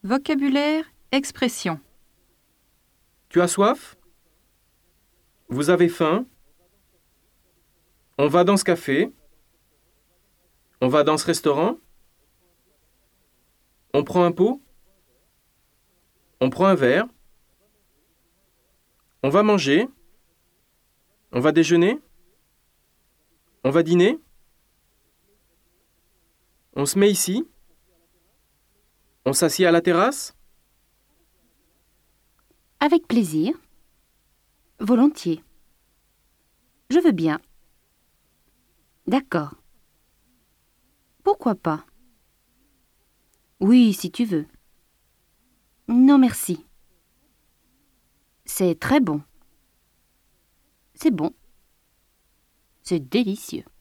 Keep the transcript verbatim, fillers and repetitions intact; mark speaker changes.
Speaker 1: Vocabulaire, expression.
Speaker 2: Tu as soif? Vous avez faim? On va dans ce café? On va dans ce restaurant? On prend un pot? On prend un verre? On va manger? On va déjeuner? On va dîner? On se met ici? On s'assied à la terrasse?
Speaker 3: Avec plaisir. Volontiers. Je veux bien. D'accord. Pourquoi pas? Oui, si tu veux. Non, merci. C'est très bon. C'est bon. C'est délicieux.